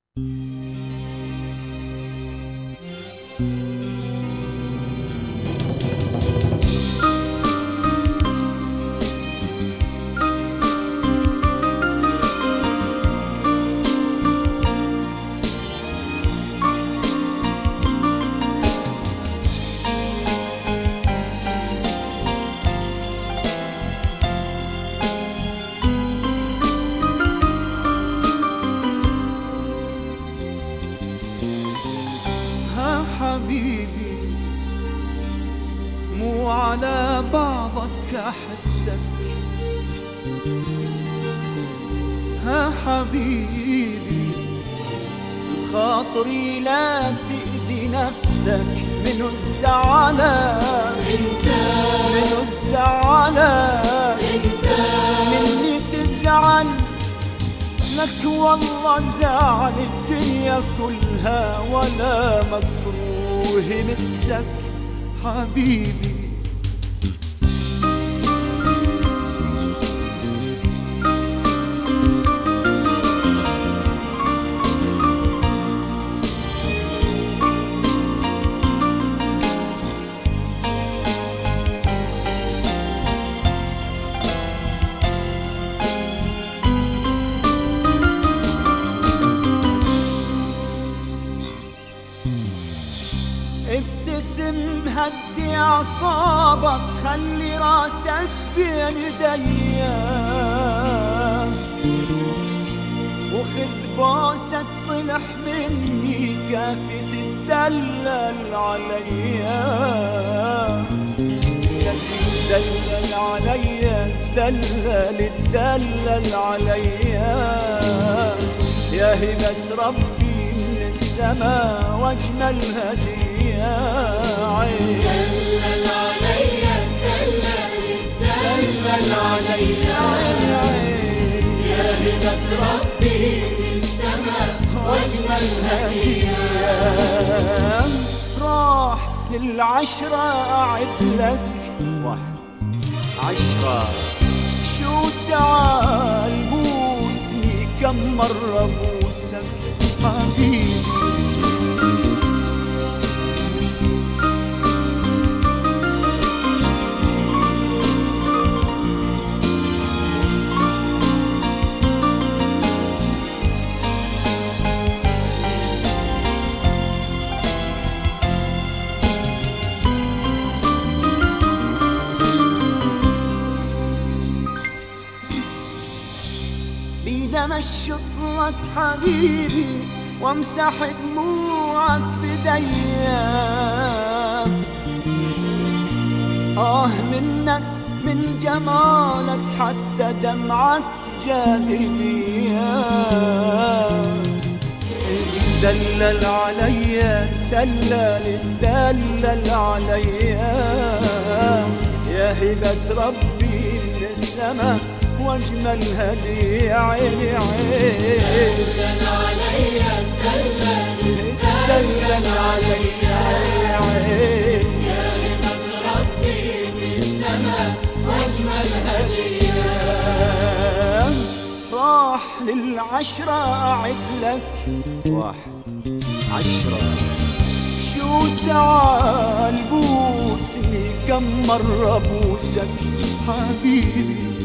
حبيبي مو على بعضك أحسك، ها حبيبي خاطري لا تأذي نفسك، منو الزعلان منو الزعلان مني تزعل لك، والله زعل الدنيا كلها ولا مكروه مسك حبيبي. ابتسم هدي أعصابك، خلي راسك بين ايديا، وخذ بوسة صلح مني كافي تدلل عليا، تدلل عليا تدلل عليا، يا هبة ربي من السما واجمل هدية يا عين. دلل عليا دلل عليا يا هبة ربي من السما واجمل هدية. راح للعشرة أعد لك 1 10، شو تعال بوسني كم مرة بوسك حبيبي. بيد امشط لك حبيبي وامسح دموعك بديا، منك من جمالك حتى دمعك جاذبية، دلل عليا دلل عليا، يا هبة ربي من السما واجمل هدية عيني عين. دلل عليا دلل عليا عين، يا هبة ربي من السما واجمل هدية. راح للعشرة أعد لك 1 10، شو تعال بوسني كم مرة بوسك حبيبي.